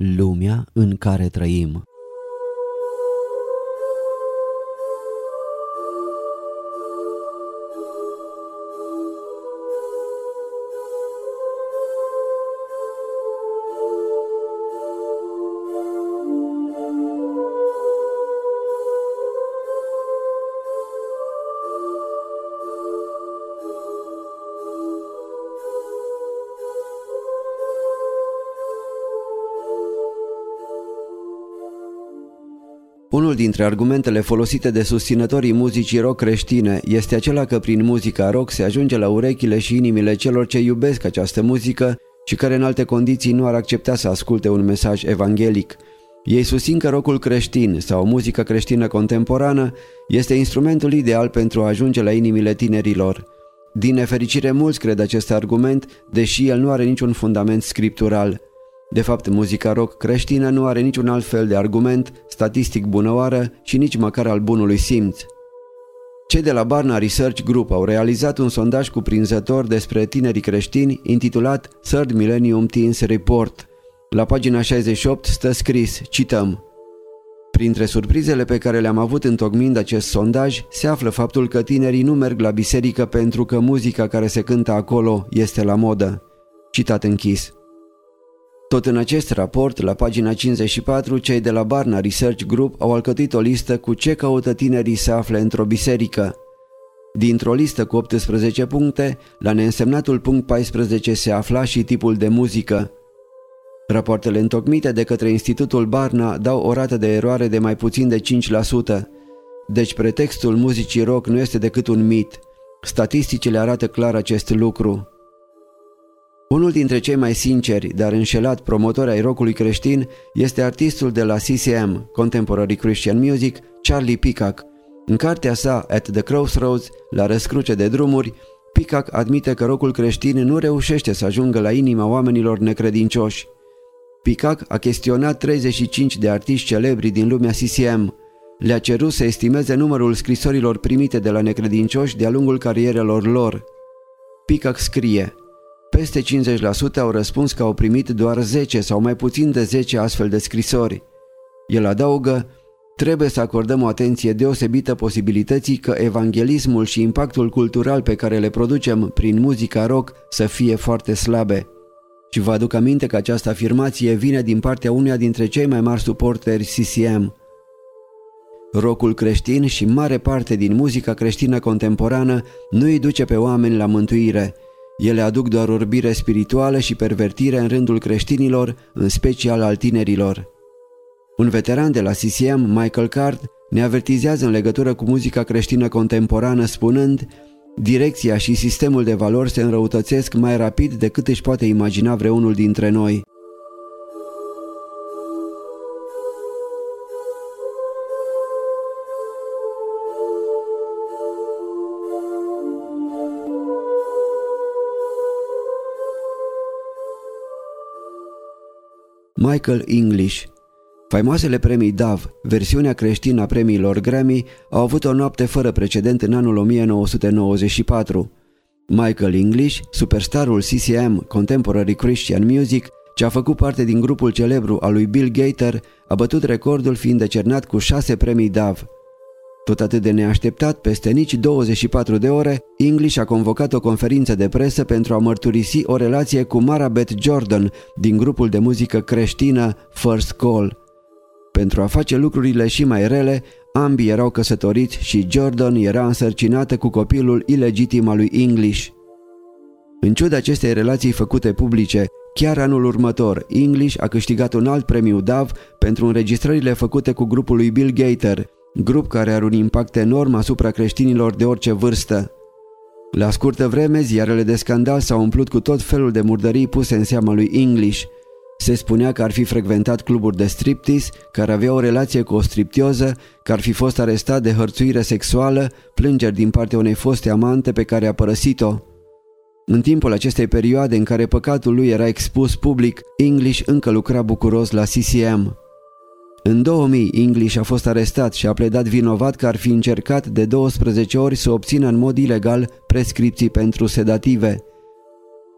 lumea în care trăim. Unul dintre argumentele folosite de susținătorii muzicii rock creștine este acela că prin muzica rock se ajunge la urechile și inimile celor ce iubesc această muzică și care în alte condiții nu ar accepta să asculte un mesaj evanghelic. Ei susțin că rockul creștin sau muzica creștină contemporană este instrumentul ideal pentru a ajunge la inimile tinerilor. Din nefericire, mulți cred acest argument, deși el nu are niciun fundament scriptural. De fapt, muzica rock creștină nu are niciun alt fel de argument statistic bunăoară și nici măcar al bunului simț. Cei de la Barna Research Group au realizat un sondaj cuprinzător despre tinerii creștini intitulat Third Millennium Teens Report. La pagina 68 stă scris, cităm: printre surprizele pe care le-am avut întocmind acest sondaj se află faptul că tinerii nu merg la biserică pentru că muzica care se cântă acolo este la modă. Citat închis. Tot în acest raport, la pagina 54, cei de la Barna Research Group au alcătuit o listă cu ce caută tinerii să afle într-o biserică. Dintr-o listă cu 18 puncte, la neînsemnatul punct 14 se afla și tipul de muzică. Rapoartele întocmite de către Institutul Barna dau o rată de eroare de mai puțin de 5%. Deci pretextul muzicii rock nu este decât un mit. Statisticile arată clar acest lucru. Unul dintre cei mai sinceri, dar înșelat promotori ai rockului creștin este artistul de la CCM, Contemporary Christian Music, Charlie Peacock. În cartea sa At the Crossroads, la răscruce de drumuri, Peacock admite că rockul creștin nu reușește să ajungă la inima oamenilor necredincioși. Peacock a chestionat 35 de artiști celebri din lumea CCM. Le-a cerut să estimeze numărul scrisorilor primite de la necredincioși de-a lungul carierelor lor. Peacock scrie: peste 50% au răspuns că au primit doar 10 sau mai puțin de 10 astfel de scrisori. El adaugă: trebuie să acordăm o atenție deosebită posibilității că evanghelismul și impactul cultural pe care le producem prin muzica rock să fie foarte slabe. Și vă aduc aminte că această afirmație vine din partea unuia dintre cei mai mari suporteri CCM. Rockul creștin și mare parte din muzica creștină contemporană nu îi duce pe oameni la mântuire. Ele aduc doar orbire spirituală și pervertire în rândul creștinilor, în special al tinerilor. Un veteran de la CCM, Michael Card, ne avertizează în legătură cu muzica creștină contemporană spunând: direcția și sistemul de valori se înrăutățesc mai rapid decât își poate imagina vreunul dintre noi. Michael English. Faimoasele premii Dove, versiunea creștină a premiilor Grammy, au avut o noapte fără precedent în anul 1994. Michael English, superstarul CCM, Contemporary Christian Music, ce a făcut parte din grupul celebru al lui Bill Gaither, a bătut recordul fiind decernat cu 6 premii Dove. Tot atât de neașteptat, peste nici 24 de ore, English a convocat o conferință de presă pentru a mărturisi o relație cu Mara Beth Jordan din grupul de muzică creștină First Call. Pentru a face lucrurile și mai rele, ambii erau căsătoriți și Jordan era însărcinată cu copilul ilegitim al lui English. În ciuda acestei relații făcute publice, chiar anul următor, English a câștigat un alt premiu Dove pentru înregistrările făcute cu grupul lui Bill Gaither, grup care are un impact enorm asupra creștinilor de orice vârstă. La scurtă vreme, ziarele de scandal s-au umplut cu tot felul de murdării puse în seama lui English. Se spunea că ar fi frecventat cluburi de striptease, că ar avea o relație cu o striptioză, că ar fi fost arestat de hărțuire sexuală, plângeri din partea unei foste amante pe care a părăsit-o. În timpul acestei perioade în care păcatul lui era expus public, English încă lucra bucuros la CCM. În 2000, English a fost arestat și a pledat vinovat că ar fi încercat de 12 ori să obțină în mod ilegal prescripții pentru sedative.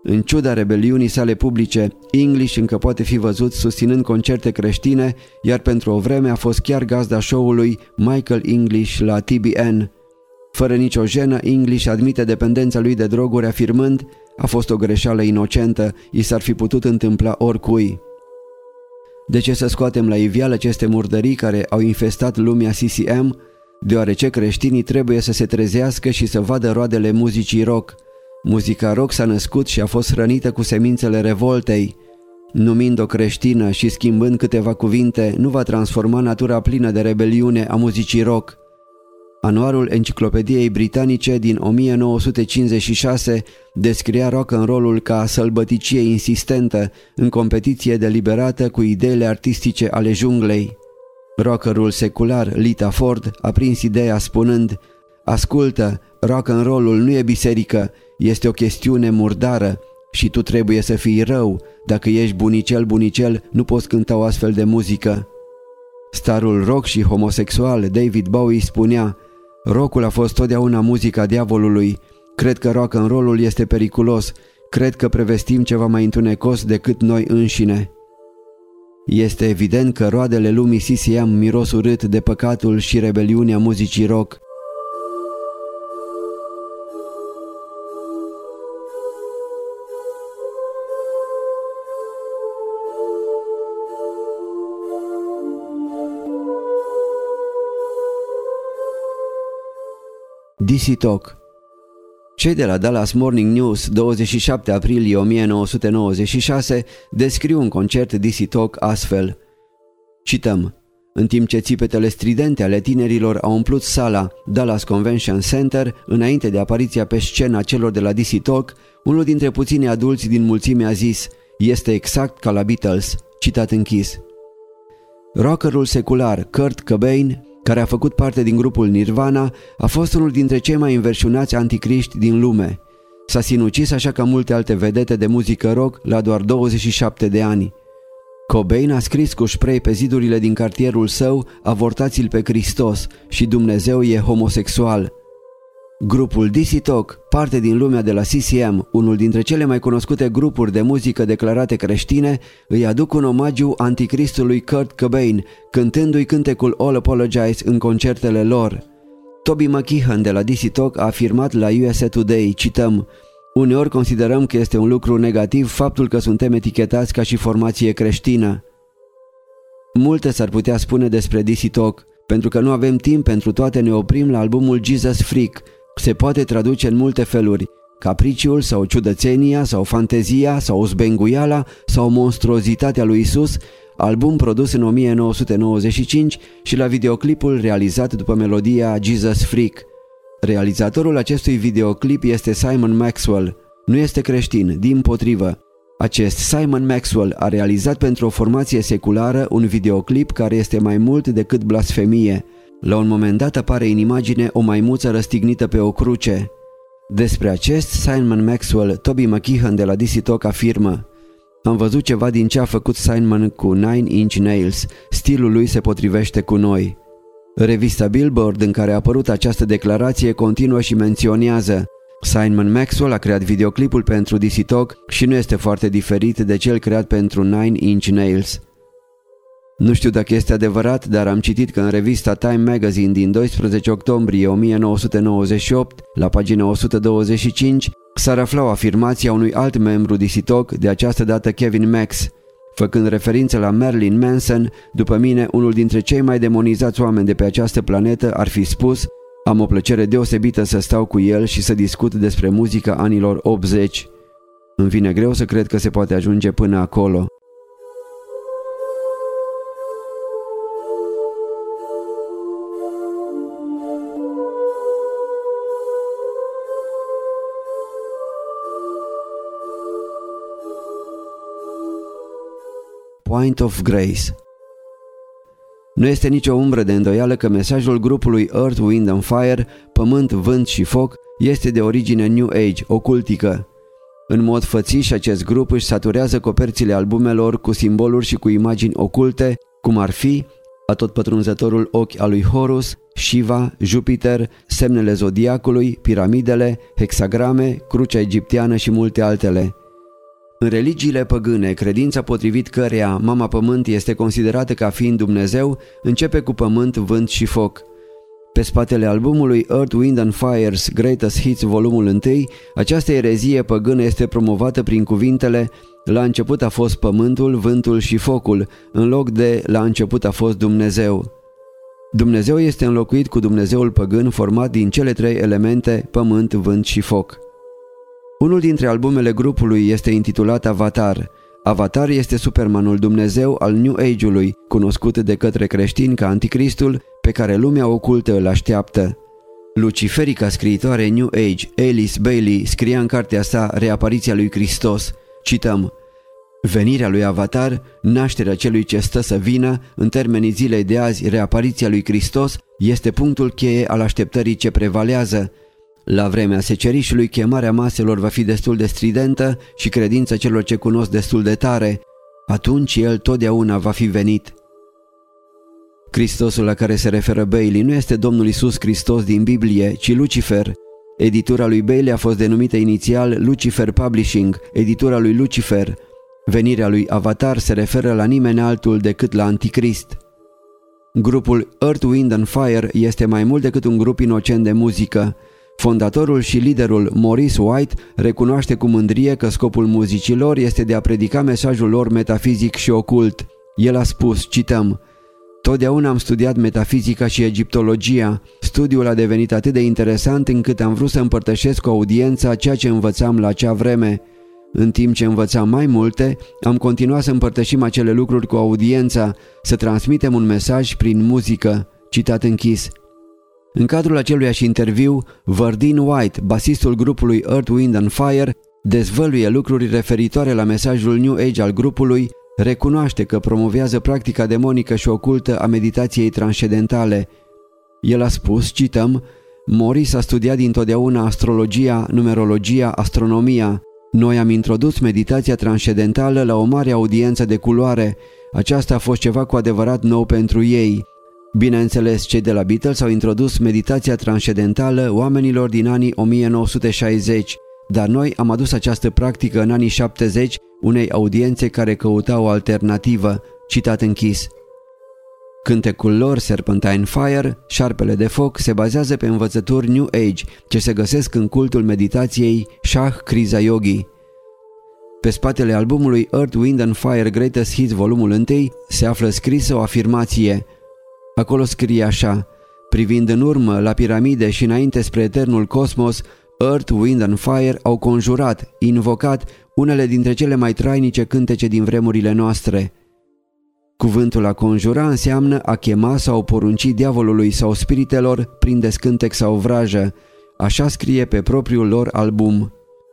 În ciuda rebeliunii sale publice, English încă poate fi văzut susținând concerte creștine, iar pentru o vreme a fost chiar gazda show-ului Michael English la TBN. Fără nicio jenă, English admite dependența lui de droguri, afirmând: "A fost o greșeală inocentă, i s-ar fi putut întâmpla oricui." De ce să scoatem la iveală aceste murdării care au infestat lumea CCM? Deoarece creștinii trebuie să se trezească și să vadă roadele muzicii rock. Muzica rock s-a născut și a fost hrănită cu semințele revoltei. Numind-o creștină și schimbând câteva cuvinte, nu va transforma natura plină de rebeliune a muzicii rock. Anuarul Enciclopediei Britanice din 1956 descria rock-and-roll-ul ca sălbăticie insistentă în competiție deliberată cu ideile artistice ale junglei. Rockerul secular Lita Ford a prins ideea spunând: "Ascultă, rock-and-roll-ul nu e biserică, este o chestiune murdară și tu trebuie să fii rău. Dacă ești bunicel, nu poți cânta o astfel de muzică." Starul rock și homosexual David Bowie spunea: "Rockul a fost totdeauna muzica diavolului. Cred că rock-and-roll-ul este periculos. Cred că prevestim ceva mai întunecos decât noi înșine." Este evident că roadele lumii CCM miros urât de păcatul și rebeliunea muzicii rock. DC Talk. Cei de la Dallas Morning News, 27 aprilie 1996, descriu un concert DC Talk astfel. Cităm: "În timp ce țipetele stridente ale tinerilor au umplut sala Dallas Convention Center, înainte de apariția pe scenă a celor de la DC Talk, unul dintre puținii adulți din mulțime a zis: 'Este exact ca la Beatles'." Citat închis. Rockerul secular Kurt Cobain, care a făcut parte din grupul Nirvana, a fost unul dintre cei mai înverșunați anticriști din lume. S-a sinucis așa ca multe alte vedete de muzică rock la doar 27 de ani. Cobain a scris cu spray pe zidurile din cartierul său: "Avortați-l pe Hristos" și "Dumnezeu e homosexual". Grupul DC Talk, parte din lumea de la CCM, unul dintre cele mai cunoscute grupuri de muzică declarate creștine, îi aduc un omagiu anticristului Kurt Cobain, cântându-i cântecul All Apologize în concertele lor. Toby McKeehan de la DC Talk a afirmat la USA Today, cităm: "Uneori considerăm că este un lucru negativ faptul că suntem etichetați ca și formație creștină." Multe s-ar putea spune despre DC Talk. Pentru că nu avem timp pentru toate, ne oprim la albumul Jesus Freak. Se poate traduce în multe feluri: capriciul sau ciudățenia sau fantezia sau zbenguiala sau monstruozitatea lui Isus, album produs în 1995 și la videoclipul realizat după melodia Jesus Freak. Realizatorul acestui videoclip este Simon Maxwell. Nu este creștin, dimpotrivă. Acest Simon Maxwell a realizat pentru o formație seculară un videoclip care este mai mult decât blasfemie. La un moment dat apare în imagine o maimuță răstignită pe o cruce. Despre acest Simon Maxwell, Toby McKeehan de la DC Talk afirmă: "Am văzut ceva din ce a făcut Simon cu Nine Inch Nails. Stilul lui se potrivește cu noi." Revista Billboard, în care a apărut această declarație, continuă și menționează: "Simon Maxwell a creat videoclipul pentru DC Talk și nu este foarte diferit de cel creat pentru Nine Inch Nails." Nu știu dacă este adevărat, dar am citit că în revista Time Magazine din 12 octombrie 1998, la pagina 125, s-ar afla o afirmație a unui alt membru DC Talk, de această dată Kevin Max. Făcând referință la Marilyn Manson, după mine, unul dintre cei mai demonizați oameni de pe această planetă ar fi spus: "Am o plăcere deosebită să stau cu el și să discut despre muzica anilor 80. Îmi vine greu să cred că se poate ajunge până acolo." Point of Grace. Nu este nicio umbră de îndoială că mesajul grupului Earth, Wind and Fire, Pământ, Vânt și Foc, este de origine New Age, ocultică. În mod fățiș, acest grup își saturează coperțile albumelor cu simboluri și cu imagini oculte, cum ar fi atotpătrunzătorul ochi al lui Horus, Shiva, Jupiter, semnele zodiacului, piramidele, hexagrame, crucea egipteană și multe altele. În religiile păgâne, credința potrivit căreia Mama Pământ este considerată ca fiind Dumnezeu începe cu pământ, vânt și foc. Pe spatele albumului Earth, Wind and Fire's Greatest Hits, volumul 1, această erezie păgână este promovată prin cuvintele "La început a fost pământul, vântul și focul", în loc de "La început a fost Dumnezeu". Dumnezeu este înlocuit cu Dumnezeul păgân format din cele trei elemente, pământ, vânt și foc. Unul dintre albumele grupului este intitulat Avatar. Avatar este Supermanul Dumnezeu al New Age-ului, cunoscut de către creștini ca Anticristul, pe care lumea ocultă îl așteaptă. Luciferica scriitoare New Age, Alice Bailey, scria în cartea sa Reapariția lui Hristos, cităm: "Venirea lui Avatar, nașterea celui ce stă să vină, în termenii zilei de azi, reapariția lui Hristos, este punctul cheie al așteptării ce prevalează. La vremea secerișului, chemarea maselor va fi destul de stridentă și credința celor ce cunosc destul de tare. Atunci el totdeauna va fi venit." Hristosul la care se referă Bailey nu este Domnul Iisus Hristos din Biblie, ci Lucifer. Editura lui Bailey a fost denumită inițial Lucifer Publishing, editura lui Lucifer. Venirea lui Avatar se referă la nimeni altul decât la Anticrist. Grupul Earth, Wind and Fire este mai mult decât un grup inocent de muzică. Fondatorul și liderul Maurice White recunoaște cu mândrie că scopul muzicilor este de a predica mesajul lor metafizic și ocult. El a spus, cităm: "Totdeauna am studiat metafizica și egiptologia. Studiul a devenit atât de interesant încât am vrut să împărtășesc cu audiența ceea ce învățam la acea vreme. În timp ce învățam mai multe, am continuat să împărtășim acele lucruri cu audiența, să transmitem un mesaj prin muzică." Citat închis. În cadrul aceluiași interviu, Verdine White, basistul grupului Earth, Wind and Fire, dezvăluie lucruri referitoare la mesajul New Age al grupului, recunoaște că promovează practica demonică și ocultă a meditației transcendentale. El a spus, cităm: "Maurice a studiat dintotdeauna astrologia, numerologia, astronomia. Noi am introdus meditația transcendentală la o mare audiență de culoare. Aceasta a fost ceva cu adevărat nou pentru ei. Bineînțeles, cei de la Beatles au introdus meditația transcendentală oamenilor din anii 1960, dar noi am adus această practică în anii 70 unei audiențe care căuta o alternativă." Citat închis. Cântecul lor, Serpentine Fire, Șarpele de foc, se bazează pe învățături New Age, ce se găsesc în cultul meditației Shah Kriya Yogi. Pe spatele albumului Earth, Wind and Fire Greatest Hits, volumul 1, se află scrisă o afirmație. Acolo scrie așa: "Privind în urmă la piramide și înainte spre eternul cosmos, Earth, Wind and Fire au conjurat, invocat unele dintre cele mai trainice cântece din vremurile noastre." Cuvântul a conjura înseamnă a chema sau porunci diavolului sau spiritelor prin descântec sau vrajă. Așa scrie pe propriul lor album.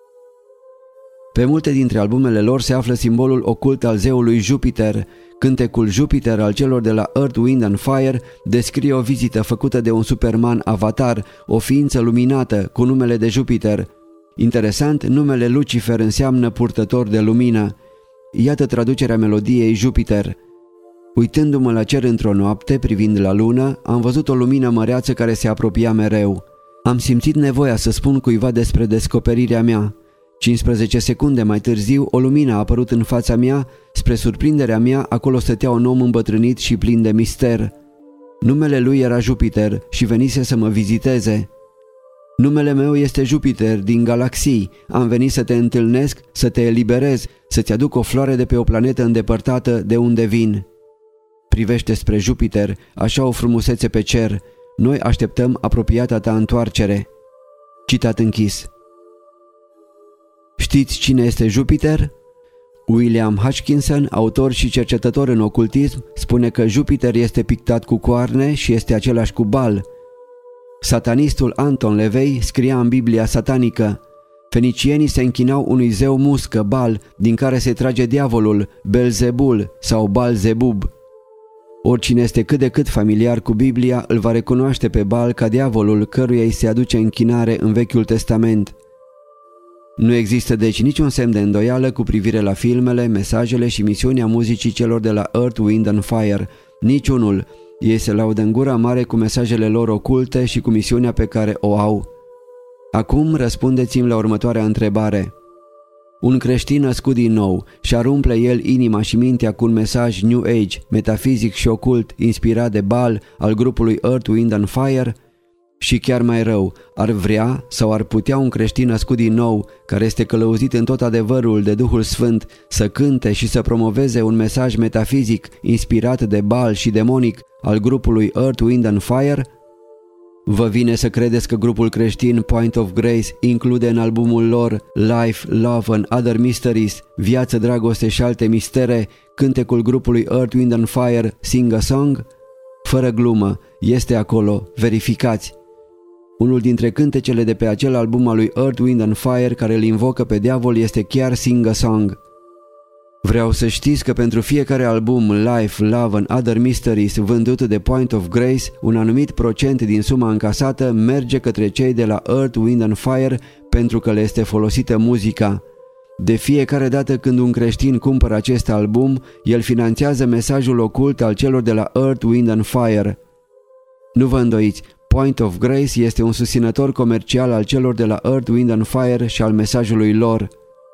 Pe multe dintre albumele lor se află simbolul ocult al zeului Jupiter. Cântecul Jupiter al celor de la Earth, Wind and Fire descrie o vizită făcută de un Superman avatar, o ființă luminată cu numele de Jupiter. Interesant, numele Lucifer înseamnă purtător de lumină. Iată traducerea melodiei Jupiter. Uitându-mă la cer într-o noapte, privind la lună, am văzut o lumină măreață care se apropia mereu. Am simțit nevoia să spun cuiva despre descoperirea mea. 15 secunde mai târziu, o lumină a apărut în fața mea. Spre surprinderea mea, acolo stătea un om îmbătrânit și plin de mister. Numele lui era Jupiter și venise să mă viziteze. Numele meu este Jupiter din galaxii. Am venit să te întâlnesc, să te eliberez, să-ți aduc o floare de pe o planetă îndepărtată de unde vin. Privește spre Jupiter, așa o frumusețe pe cer. Noi așteptăm apropiata ta întoarcere." Citat închis. Știți cine este Jupiter? William Hodgkinson, autor și cercetător în ocultism, spune că Jupiter este pictat cu coarne și este același cu Baal. Satanistul Anton LaVey scria în Biblia satanică: "Fenicienii se închinau unui zeu muscă, Baal, din care se trage diavolul, Belzebul sau Balzebub." Oricine este cât de cât familiar cu Biblia îl va recunoaște pe Baal ca diavolul căruia îi se aduce închinare în Vechiul Testament. Nu există deci niciun semn de îndoială cu privire la filmele, mesajele și misiunea muzicii celor de la Earth, Wind and Fire. Niciunul. Ei se laudă în gura mare cu mesajele lor oculte și cu misiunea pe care o au. Acum răspundeți-mi la următoarea întrebare. Un creștin născut din nou și-ar umple el inima și mintea cu un mesaj New Age, metafizic și ocult, inspirat de Baal al grupului Earth, Wind and Fire? Și chiar mai rău, ar vrea sau ar putea un creștin născut din nou, care este călăuzit în tot adevărul de Duhul Sfânt, să cânte și să promoveze un mesaj metafizic inspirat de Baal și demonic al grupului Earth, Wind and Fire? Vă vine să credeți că grupul creștin Point of Grace include în albumul lor Life, Love and Other Mysteries, Viață, Dragoste și alte mistere, cântecul grupului Earth, Wind and Fire, Sing a Song? Fără glumă, este acolo, verificați! Unul dintre cântecele de pe acel album al lui Earth, Wind and Fire care îl invocă pe diavol este chiar Sing a Song. Vreau să știți că pentru fiecare album Life, Love and Other Mysteries vândut de Point of Grace, un anumit procent din suma încasată merge către cei de la Earth, Wind and Fire pentru că le este folosită muzica. De fiecare dată când un creștin cumpără acest album, el finanțează mesajul ocult al celor de la Earth, Wind and Fire. Nu vă îndoiți, Point of Grace este un susținător comercial al celor de la Earth, Wind and Fire și al mesajului lor.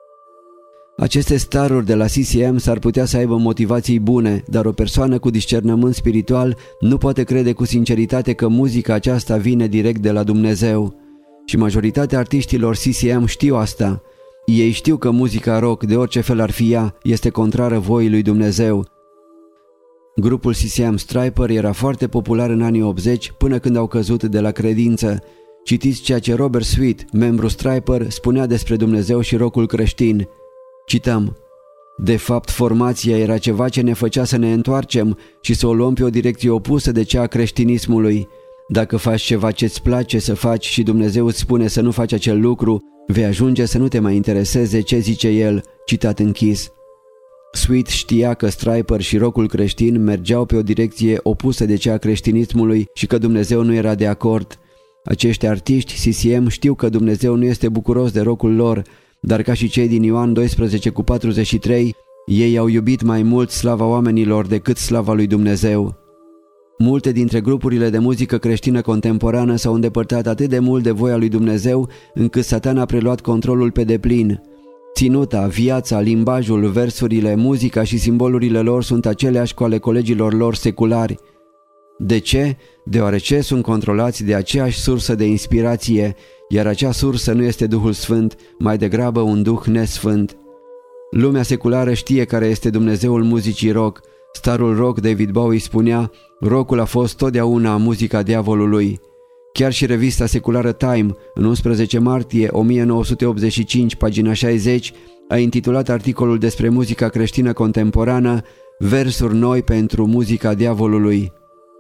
Aceste staruri de la CCM s-ar putea să aibă motivații bune, dar o persoană cu discernământ spiritual nu poate crede cu sinceritate că muzica aceasta vine direct de la Dumnezeu. Și majoritatea artiștilor CCM știu asta. Ei știu că muzica rock, de orice fel ar fi ea, este contrară voii lui Dumnezeu. Grupul CCM Stryper era foarte popular în anii 80 până când au căzut de la credință. Citiți ceea ce Robert Sweet, membru Stryper, spunea despre Dumnezeu și rockul creștin. Cităm: de fapt, formația era ceva ce ne făcea să ne întoarcem și să o luăm pe o direcție opusă de cea a creștinismului. Dacă faci ceva ce-ți place să faci și Dumnezeu îți spune să nu faci acel lucru, vei ajunge să nu te mai intereseze ce zice El. Citat închis. Sweet știa că Stryper și rockul creștin mergeau pe o direcție opusă de cea a creștinismului și că Dumnezeu nu era de acord. Acești artiști CCM știu că Dumnezeu nu este bucuros de rockul lor, dar ca și cei din Ioan 12:43, ei au iubit mai mult slava oamenilor decât slava lui Dumnezeu. Multe dintre grupurile de muzică creștină contemporană s-au îndepărtat atât de mult de voia lui Dumnezeu, încât Satan a preluat controlul pe deplin. Ținuta, viața, limbajul, versurile, muzica și simbolurile lor sunt aceleași cu ale colegilor lor seculari. De ce? Deoarece sunt controlați de aceeași sursă de inspirație, iar acea sursă nu este Duhul Sfânt, mai degrabă un duh nesfânt. Lumea seculară știe care este Dumnezeul muzicii rock. Starul rock David Bowie spunea: rockul a fost totdeauna muzica diavolului. Chiar și revista seculară Time, în 11 martie 1985, pagina 60, a intitulat articolul despre muzica creștină contemporană Versuri noi pentru muzica diavolului.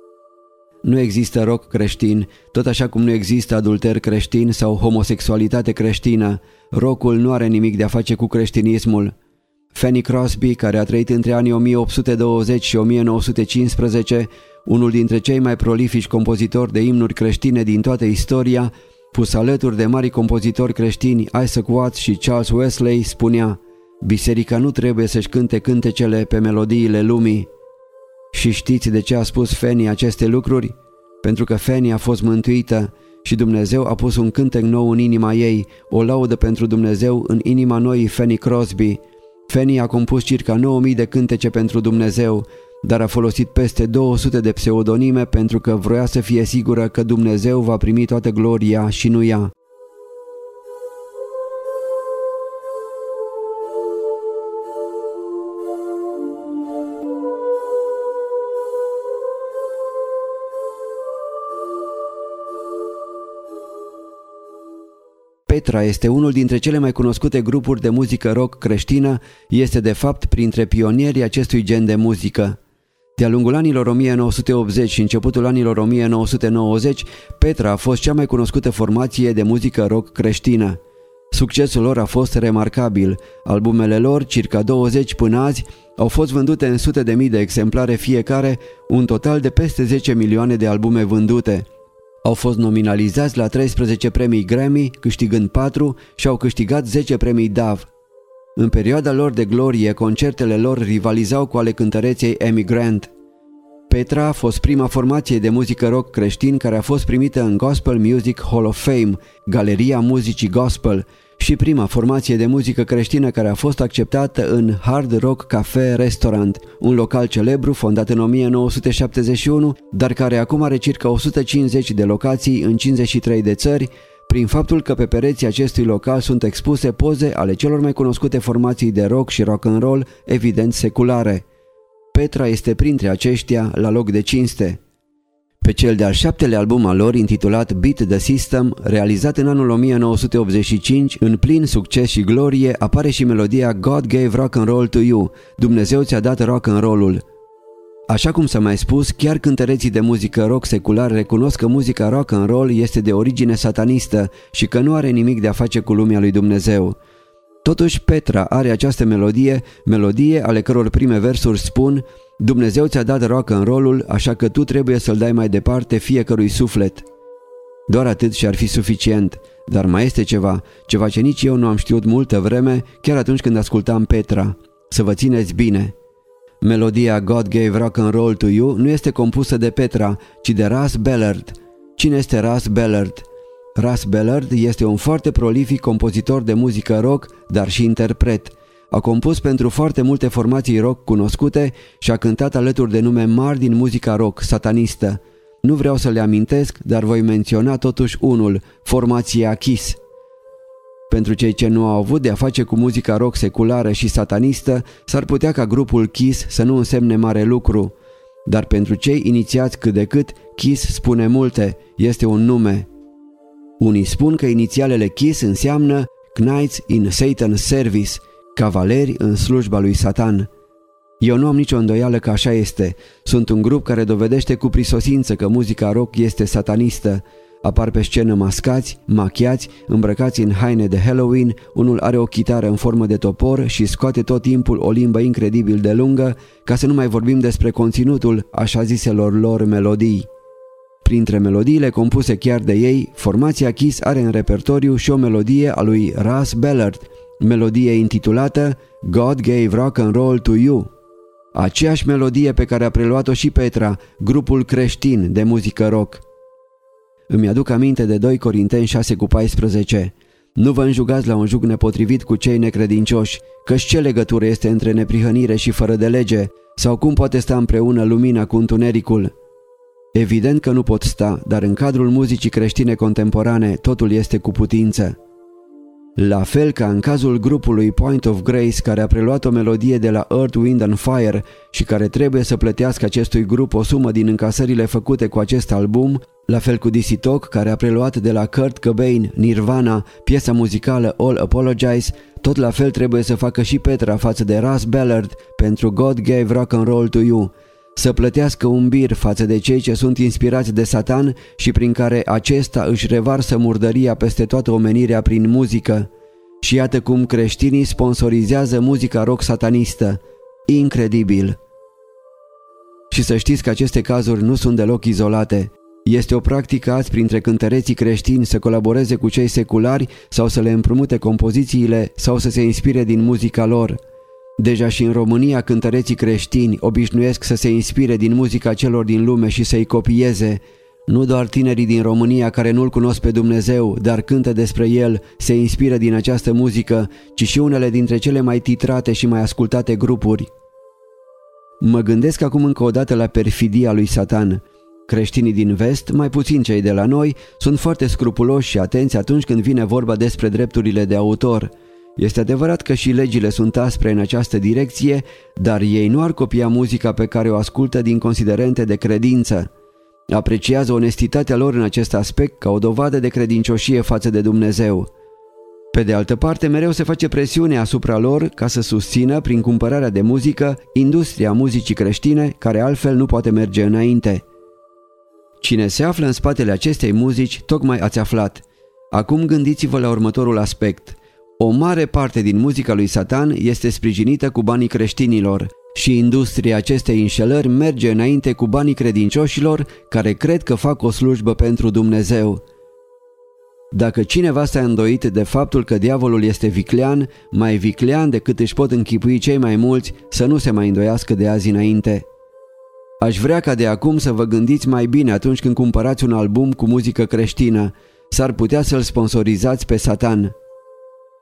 Nu există rock creștin, tot așa cum nu există adulter creștin sau homosexualitate creștină. Rockul nu are nimic de a face cu creștinismul. Fanny Crosby, care a trăit între anii 1820 și 1915, unul dintre cei mai prolifici compozitori de imnuri creștine din toată istoria, pus alături de mari compozitori creștini Isaac Watts și Charles Wesley, spunea: biserica nu trebuie să-și cânte cântecele pe melodiile lumii. Și știți de ce a spus Fanny aceste lucruri? Pentru că Fanny a fost mântuită și Dumnezeu a pus un cântec nou în inima ei, o laudă pentru Dumnezeu în inima noii Fanny Crosby. Fanny a compus circa 9000 de cântece pentru Dumnezeu, dar a folosit peste 200 de pseudonime pentru că vroia să fie sigură că Dumnezeu va primi toată gloria și nu ea. Petra este unul dintre cele mai cunoscute grupuri de muzică rock creștină, este de fapt printre pionierii acestui gen de muzică. De-a lungul anilor 1980 și începutul anilor 1990, Petra a fost cea mai cunoscută formație de muzică rock creștină. Succesul lor a fost remarcabil. Albumele lor, circa 20 până azi, au fost vândute în sute de mii de exemplare fiecare, un total de peste 10 milioane de albume vândute. Au fost nominalizați la 13 premii Grammy, câștigând 4 și au câștigat 10 premii Dove. În perioada lor de glorie, concertele lor rivalizau cu ale cântăreței Amy Grant. Petra a fost prima formație de muzică rock creștin care a fost primită în Gospel Music Hall of Fame, Galeria Muzicii Gospel, și prima formație de muzică creștină care a fost acceptată în Hard Rock Cafe Restaurant, un local celebru fondat în 1971, dar care acum are circa 150 de locații în 53 de țări, prin faptul că pe pereții acestui local sunt expuse poze ale celor mai cunoscute formații de rock și rock and roll, evident seculare. Petra este printre aceștia la loc de cinste. Pe cel de-al 7-lea album al lor, intitulat Beat the System, realizat în anul 1985, în plin succes și glorie, apare și melodia God Gave Rock and Roll to You, Dumnezeu ți-a dat rock and roll-ul. Așa cum s-a mai spus, chiar cântăreții de muzică rock secular recunosc că muzica rock and roll este de origine satanistă și că nu are nimic de a face cu lumea lui Dumnezeu. Totuși Petra are această melodie ale căror prime versuri spun: Dumnezeu ți-a dat rock and roll-ul, așa că tu trebuie să-l dai mai departe fiecărui suflet. Doar atât și ar fi suficient, dar mai este ceva ce nici eu nu am știut multă vreme, chiar atunci când ascultam Petra. Să vă țineți bine! Melodia God Gave Rock and Roll to You nu este compusă de Petra, ci de Russ Ballard. Cine este Russ Ballard? Russ Ballard este un foarte prolific compozitor de muzică rock, dar și interpret. A compus pentru foarte multe formații rock cunoscute și a cântat alături de nume mari din muzica rock satanistă. Nu vreau să le amintesc, dar voi menționa totuși unul, formația Kiss. Pentru cei ce nu au avut de a face cu muzica rock seculară și satanistă, s-ar putea ca grupul Kiss să nu însemne mare lucru. Dar pentru cei inițiați cât de cât, Kiss spune multe, este un nume. Unii spun că inițialele Kiss înseamnă Knights in Satan's Service, cavaleri în slujba lui Satan. Eu nu am nicio îndoială că așa este. Sunt un grup care dovedește cu prisosință că muzica rock este satanistă. Apar pe scenă mascați, machiați, îmbrăcați în haine de Halloween, unul are o chitară în formă de topor și scoate tot timpul o limbă incredibil de lungă, ca să nu mai vorbim despre conținutul așa ziselor lor melodii. Printre melodiile compuse chiar de ei, formația Kiss are în repertoriu și o melodie a lui Russ Ballard, melodie intitulată God Gave Rock and Roll to You. Aceeași melodie pe care a preluat-o și Petra, grupul creștin de muzică rock. Îmi aduc aminte de 2 Corinteni 6:14. Nu vă înjugați la un jug nepotrivit cu cei necredincioși, căci ce legătură este între neprihănire și fără de lege? Sau cum poate sta împreună lumina cu întunericul? Evident că nu pot sta, dar în cadrul muzicii creștine contemporane totul este cu putință. La fel ca în cazul grupului Point of Grace, care a preluat o melodie de la Earth, Wind and Fire și care trebuie să plătească acestui grup o sumă din încasările făcute cu acest album, la fel cu DC Talk, care a preluat de la Kurt Cobain, Nirvana, piesa muzicală All Apologize, tot la fel trebuie să facă și Petra față de Russ Ballard pentru God Gave Rock and Roll to You. Să plătească un bir față de cei ce sunt inspirați de Satan și prin care acesta își revarsă murdăria peste toată omenirea prin muzică. Și iată cum creștinii sponsorizează muzica rock satanistă. Incredibil! Și să știți că aceste cazuri nu sunt deloc izolate. Este o practică azi printre cântăreții creștini să colaboreze cu cei seculari sau să le împrumute compozițiile sau să se inspire din muzica lor. Deja și în România cântăreții creștini obișnuiesc să se inspire din muzica celor din lume și să-i copieze. Nu doar tinerii din România care nu-L cunosc pe Dumnezeu, dar cântă despre El, se inspiră din această muzică, ci și unele dintre cele mai titrate și mai ascultate grupuri. Mă gândesc acum încă o dată la perfidia lui Satan. Creștinii din vest, mai puțin cei de la noi, sunt foarte scrupuloși și atenți atunci când vine vorba despre drepturile de autor. Este adevărat că și legile sunt aspre în această direcție, dar ei nu ar copia muzica pe care o ascultă din considerente de credință. Apreciază onestitatea lor în acest aspect ca o dovadă de credincioșie față de Dumnezeu. Pe de altă parte, mereu se face presiune asupra lor ca să susțină, prin cumpărarea de muzică, industria muzicii creștine, care altfel nu poate merge înainte. Cine se află în spatele acestei muzici, tocmai ați aflat. Acum gândiți-vă la următorul aspect. O mare parte din muzica lui Satan este sprijinită cu banii creștinilor și industria acestei înșelări merge înainte cu banii credincioșilor care cred că fac o slujbă pentru Dumnezeu. Dacă cineva s-a îndoit de faptul că diavolul este viclean, mai viclean decât își pot închipui cei mai mulți, să nu se mai îndoiască de azi înainte. Aș vrea ca de acum să vă gândiți mai bine atunci când cumpărați un album cu muzică creștină. S-ar putea să-l sponsorizați pe Satan.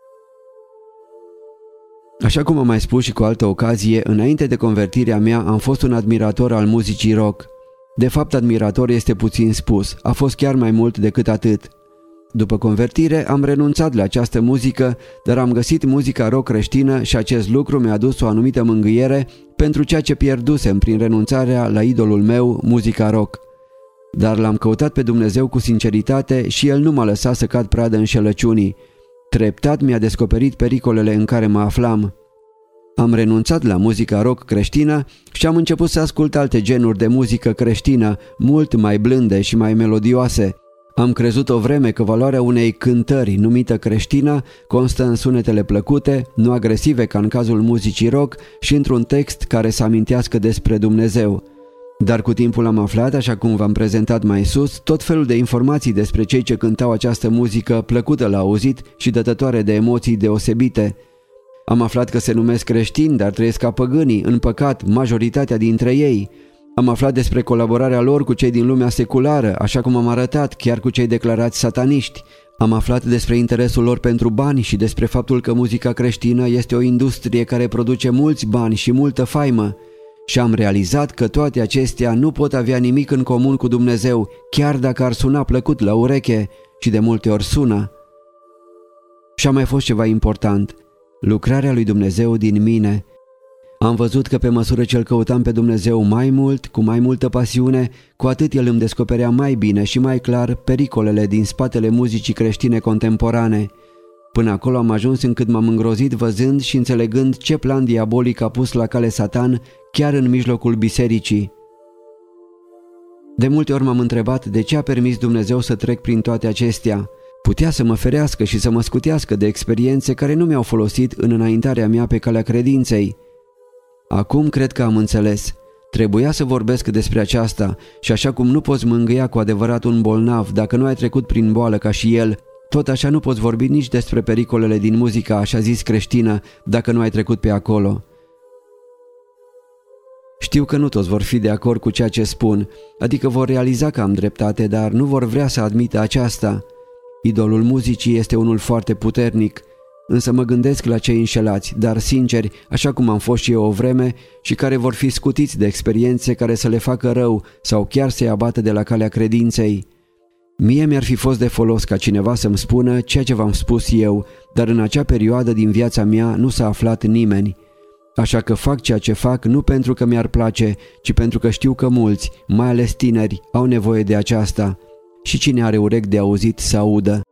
Așa cum am mai spus și cu altă ocazie, înainte de convertirea mea am fost un admirator al muzicii rock. De fapt, admirator este puțin spus, a fost chiar mai mult decât atât. După convertire am renunțat la această muzică, dar am găsit muzica rock creștină și acest lucru mi-a adus o anumită mângâiere pentru ceea ce pierdusem prin renunțarea la idolul meu, muzica rock. Dar l-am căutat pe Dumnezeu cu sinceritate și El nu m-a lăsat să cad pradă înșelăciunii. Treptat mi-a descoperit pericolele în care mă aflam. Am renunțat la muzica rock creștină și am început să ascult alte genuri de muzică creștină, mult mai blânde și mai melodioase. Am crezut o vreme că valoarea unei cântări numită creștină constă în sunetele plăcute, nu agresive ca în cazul muzicii rock, și într-un text care să amintească despre Dumnezeu. Dar cu timpul am aflat, așa cum v-am prezentat mai sus, tot felul de informații despre cei ce cântau această muzică plăcută la auzit și dătătoare de emoții deosebite. Am aflat că se numesc creștini, dar trăiesc ca păgânii, în păcat, majoritatea dintre ei. Am aflat despre colaborarea lor cu cei din lumea seculară, așa cum am arătat, chiar cu cei declarați sataniști. Am aflat despre interesul lor pentru bani și despre faptul că muzica creștină este o industrie care produce mulți bani și multă faimă. Și am realizat că toate acestea nu pot avea nimic în comun cu Dumnezeu, chiar dacă ar suna plăcut la ureche, și de multe ori sună. Și a mai fost ceva important, lucrarea lui Dumnezeu din mine. Am văzut că pe măsură ce îl căutam pe Dumnezeu mai mult, cu mai multă pasiune, cu atât El îmi descoperea mai bine și mai clar pericolele din spatele muzicii creștine contemporane. Până acolo am ajuns încât m-am îngrozit văzând și înțelegând ce plan diabolic a pus la cale Satan chiar în mijlocul bisericii. De multe ori m-am întrebat de ce a permis Dumnezeu să trec prin toate acestea. Putea să mă ferească și să mă scutească de experiențe care nu mi-au folosit în înaintarea mea pe calea credinței. Acum cred că am înțeles. Trebuia să vorbesc despre aceasta și așa cum nu poți mângâia cu adevărat un bolnav dacă nu ai trecut prin boală ca și el, tot așa nu poți vorbi nici despre pericolele din muzica așa zis creștină dacă nu ai trecut pe acolo. Știu că nu toți vor fi de acord cu ceea ce spun, adică vor realiza că am dreptate, dar nu vor vrea să admită aceasta. Idolul muzicii este unul foarte puternic, însă mă gândesc la cei înșelați, dar sinceri, așa cum am fost și eu o vreme, și care vor fi scutiți de experiențe care să le facă rău sau chiar să-i abată de la calea credinței. Mie mi-ar fi fost de folos ca cineva să-mi spună ceea ce v-am spus eu, dar în acea perioadă din viața mea nu s-a aflat nimeni. Așa că fac ceea ce fac nu pentru că mi-ar place, ci pentru că știu că mulți, mai ales tineri, au nevoie de aceasta. Și cine are urechi de auzit să audă.